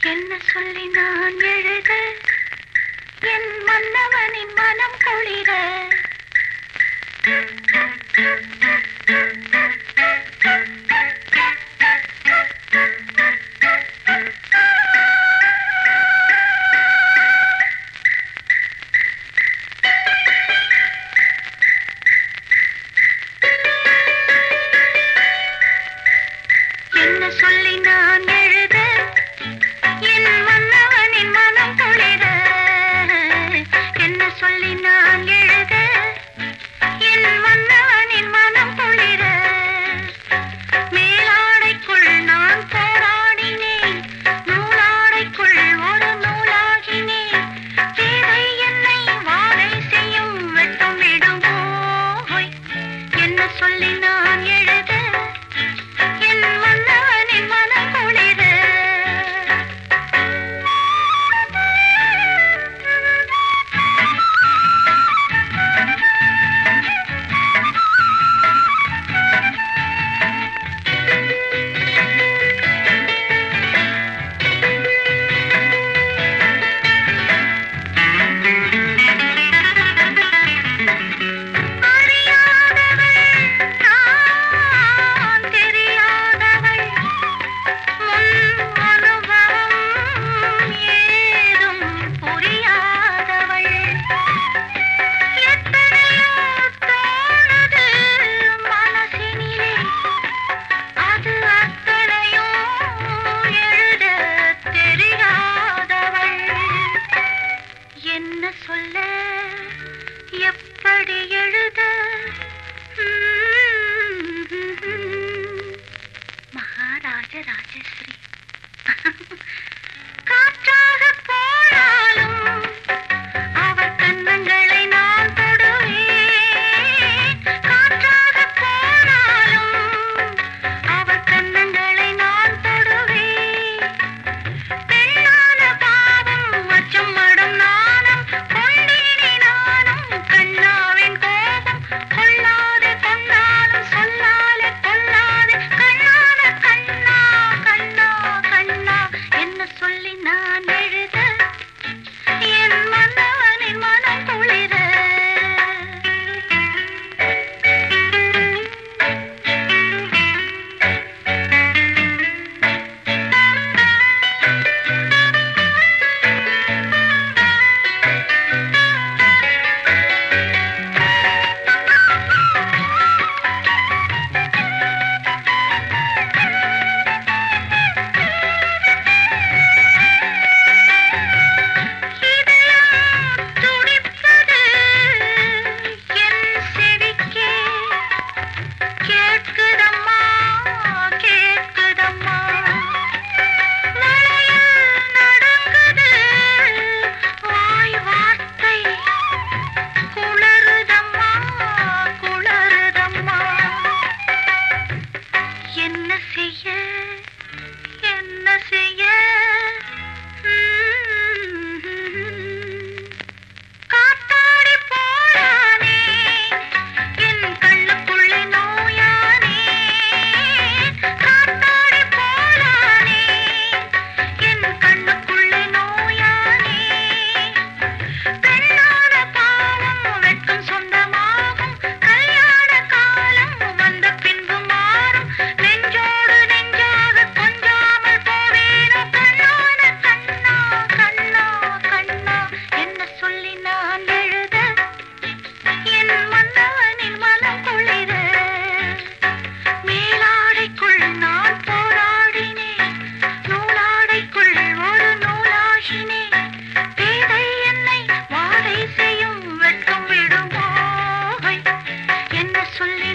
என்ன சொல்லி நான் எழுத என் மன்னவனின் மனம் குளிர என்ன சொல்லி நான் எழுத என் மன்னவனின் மனம் குளிர என்ன சொல்லி நான் எழுத என் மன்னவனின் மனம் குளிர மேலாடைக்குள் நான் போராடினேன் நூலாடைக்குள் ஒரு நூலாகினேன் தேவை என்னை வாழை செய்யும் வெட்டும் விடுமோ என்ன சொல்லி நான் எழுத என் மன்னவனின் மனம் குளிர என்ன சொல்ல எப்படி எழுத மகாராஜ ராஜஸ்ரீ காற்றாக போனாலும் அவர் கன்னங்களை நான் தொடுவேன் காற்றாக போனாலும் அவர் கன்னங்களை நான் தொடுவேன் பெண்ணான பாவம் அச்சம் மடம் நாணம் கொண்டேனே நானும் கண்ணாவின் கோபம் கொள்ளாதே கொண்டாலும் சொல்லாலே கொள்ளாதே கண்ணான கண்ணா கண்ணா கண்ணா என்ன சொல்லி நான் எழுத என் மன்னவனின் மனம் குளிர என்ன செய்ய காத்தாடி போறானே என் கண்ணுக்குள்ளே நோயானே காத்தாடி போறானே என் கண்ணுக்குள்ளே நோயானே பெண்ணான பாவம் வெட்கம் சொந்தமாகும் கல்யாண காலம் வந்த பின்பு மாறும் நெஞ்சோடு நெஞ்சாக கொஞ்சாமல் போவேனோ கண்ணான கண்ணா கண்ணா கண்ணா என்ன சொல்லி நான் எழுத என் மன்னவனின் மனம் குளிர மேலாடைக்குள் நான் போராடினேன் நூலாடைக்குள் ஒரு நூலாகினேன் பேதை என்னை வாடை செய்யும் வெட்கம் விடுமோ என்ன சொல்லி